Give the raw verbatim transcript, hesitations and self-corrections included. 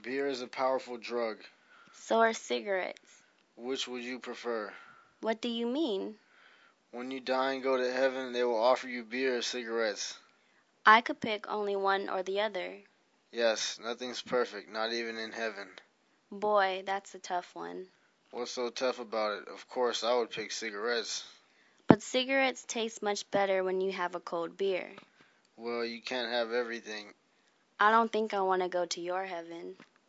Beer is a powerful drug. So are cigarettes. Which would you prefer? What do you mean? When you die and go to heaven, they will offer you beer or cigarettes. I could pick only one or the other. Yes, nothing's perfect, not even in heaven. Boy, that's a tough one. What's so tough about it? Of course, I would pick cigarettes. But cigarettes taste much better when you have a cold beer. Well, you can't have everything. I don't think I want to go to your heaven.